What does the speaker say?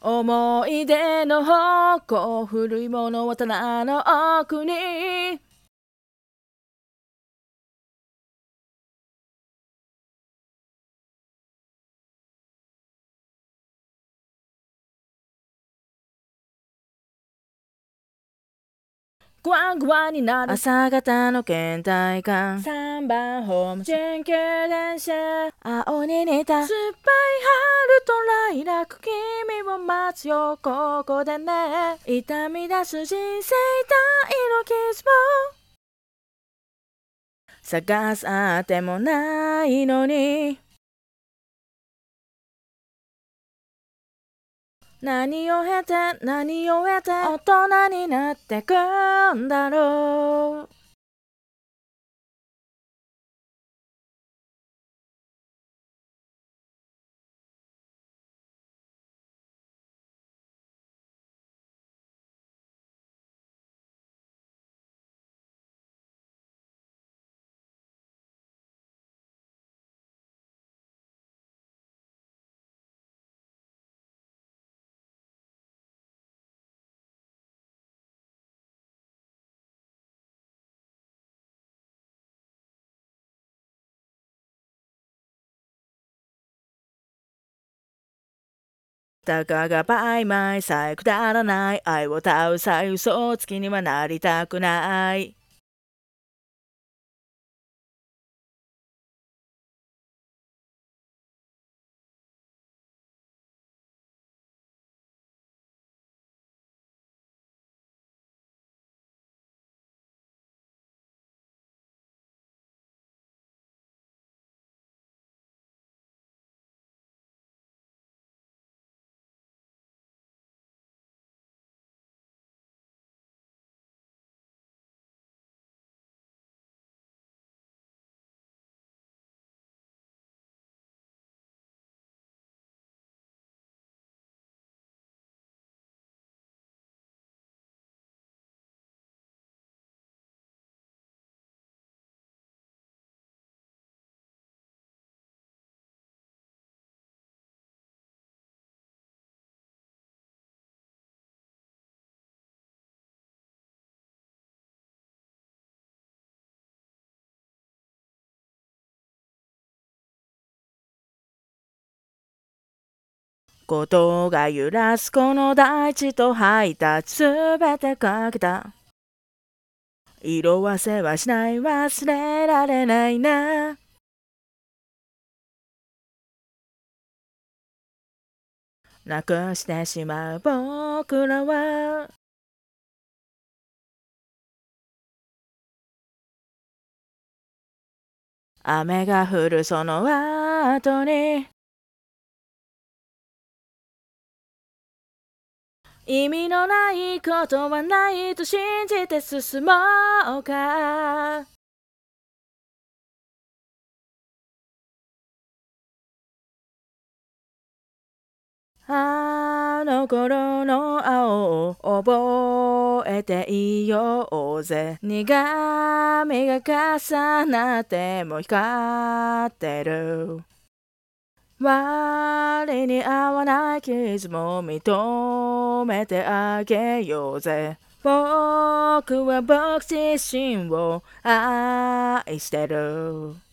思い出の矛、古いものは棚の奥に。グワングワンになる朝方の倦怠感、3番ホーム準急電車、青に似た酸っぱい春とライラック、君を待つよここでね、痛み出す人生体の傷を探すあってもないのに、何を経て大人になってくんだろう。たかがバイマイさえくだらない愛を絶うさえ嘘つきにはなりたくない。ことが揺らすこの大地とハイタッチ、すべてかけた。色褪せはしない、忘れられないな。なくしてしまう僕らは雨が降るその後に意味のないことはないと信じて進もうか。あの頃の青を覚えていようぜ。苦みが重なっても光ってる。割に合わない傷も認めてあげようぜ。僕は僕自身を愛してる。